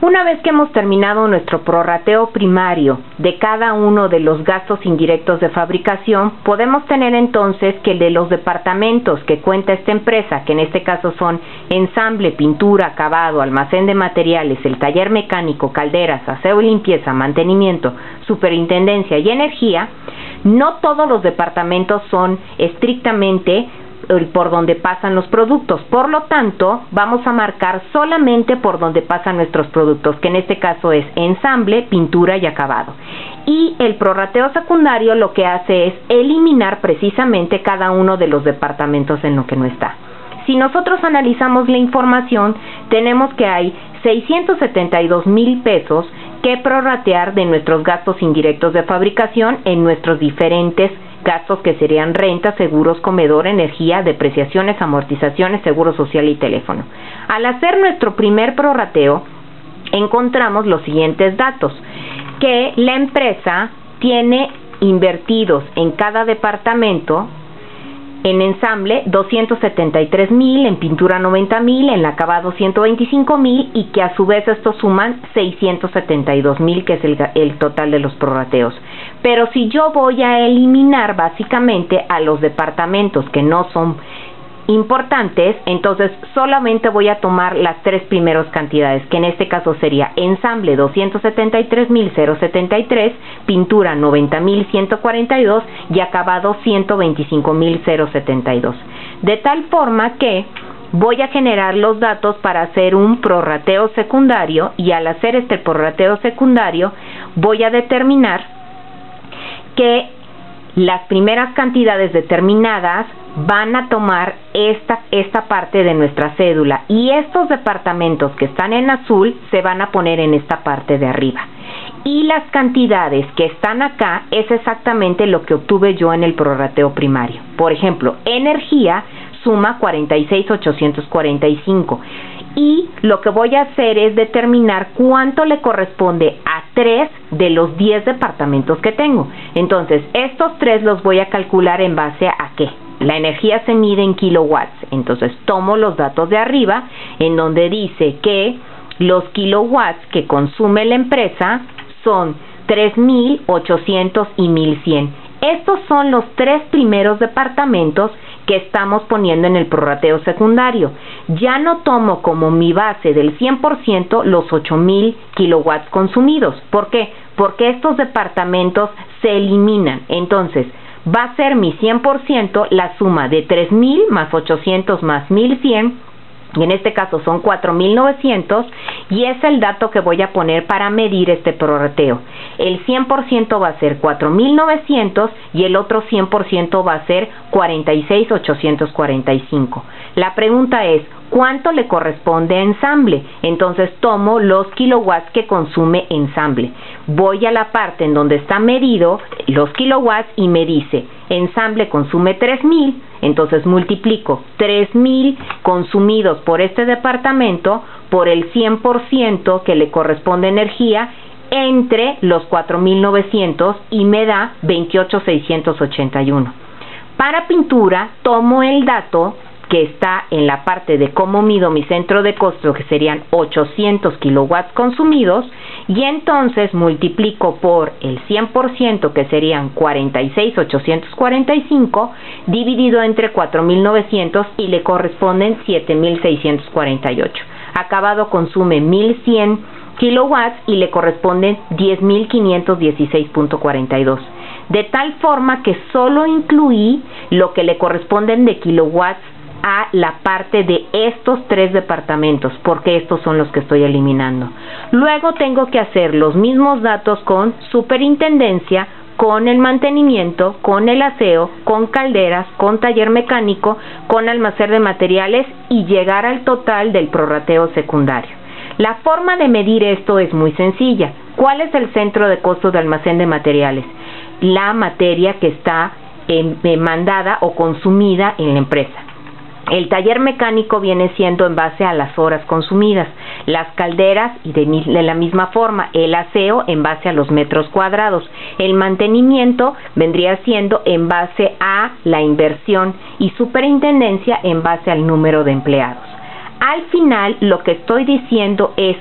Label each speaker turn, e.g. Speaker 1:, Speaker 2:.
Speaker 1: Una vez que hemos terminado nuestro prorrateo primario de cada uno de los gastos indirectos de fabricación, podemos tener entonces que el de los departamentos que cuenta esta empresa, que en este caso son ensamble, pintura, acabado, almacén de materiales, el taller mecánico, calderas, aseo y limpieza, mantenimiento, superintendencia y energía, no todos los departamentos son estrictamente por donde pasan los productos. Por lo tanto, vamos a marcar solamente por donde pasan nuestros productos, que en este caso es ensamble, pintura y acabado. Y el prorrateo secundario lo que hace es eliminar precisamente cada uno de los departamentos en lo que no está. Si nosotros analizamos la información, tenemos que hay 672,000 pesos que prorratear de nuestros gastos indirectos de fabricación en nuestros diferentes gastos, que serían renta, seguros, comedor, energía, depreciaciones, amortizaciones, seguro social y teléfono. Al hacer nuestro primer prorrateo, encontramos los siguientes datos: que la empresa tiene invertidos en cada departamento, en ensamble 273,000, en pintura 90,000, en acabado 125,000, y que a su vez estos suman 672,000, que es el total de los prorrateos. Pero si yo voy a eliminar básicamente a los departamentos que no son importantes, entonces solamente voy a tomar las tres primeras cantidades, que en este caso sería ensamble 273,073, pintura 90,142 y acabado 125,072. De tal forma que voy a generar los datos para hacer un prorrateo secundario, y al hacer este prorrateo secundario voy a determinar que las primeras cantidades determinadas van a tomar esta parte de nuestra cédula, y estos departamentos que están en azul se van a poner en esta parte de arriba, y las cantidades que están acá es exactamente lo que obtuve yo en el prorrateo primario. Por ejemplo, energía suma 46,845, y lo que voy a hacer es determinar cuánto le corresponde a 3 de los 10 departamentos que tengo. Entonces, estos 3 los voy a calcular en base a ¿qué? La energía se mide en kilowatts. Entonces, tomo los datos de arriba, en donde dice que los kilowatts que consume la empresa son 3,800 y 1,100. Estos son los 3 primeros departamentos que estamos poniendo en el prorrateo secundario. Ya no tomo como mi base del 100% los 8,000 kilowatts consumidos. ¿Por qué? Porque estos departamentos se eliminan. Entonces, va a ser mi 100% la suma de 3,000 más 800 más 1,100, y en este caso son 4,900, y es el dato que voy a poner para medir este prorrateo. El 100% va a ser 4,900 y el otro 100% va a ser 46,845. La pregunta es, ¿cuánto le corresponde a ensamble? Entonces tomo los kilowatts que consume ensamble. Voy a la parte en donde está medido los kilowatts y me dice, ensamble consume 3,000, entonces multiplico 3,000 consumidos por este departamento por el 100% que le corresponde a energía entre los 4,900, y me da 28,681. Para pintura tomo el dato que está en la parte de cómo mido mi centro de costo, que serían 800 kilowatts consumidos, y entonces multiplico por el 100%, que serían 46,845, dividido entre 4,900, y le corresponden 7,648. Acabado consume 1,100 kilowatts y le corresponden 10,516.42. De tal forma que solo incluí lo que le corresponden de kilowatts a la parte de estos 3 departamentos, porque estos son los que estoy eliminando. Luego tengo que hacer los mismos datos con superintendencia, con el mantenimiento, con el aseo, con calderas, con taller mecánico, con almacén de materiales, y llegar al total del prorrateo secundario. La forma de medir esto es muy sencilla. ¿Cuál es el centro de costo de almacén de materiales? La materia que está mandada o consumida en la empresa. El taller mecánico viene siendo en base a las horas consumidas, las calderas y de la misma forma, el aseo en base a los metros cuadrados, el mantenimiento vendría siendo en base a la inversión, y superintendencia en base al número de empleados. Al final, lo que estoy diciendo es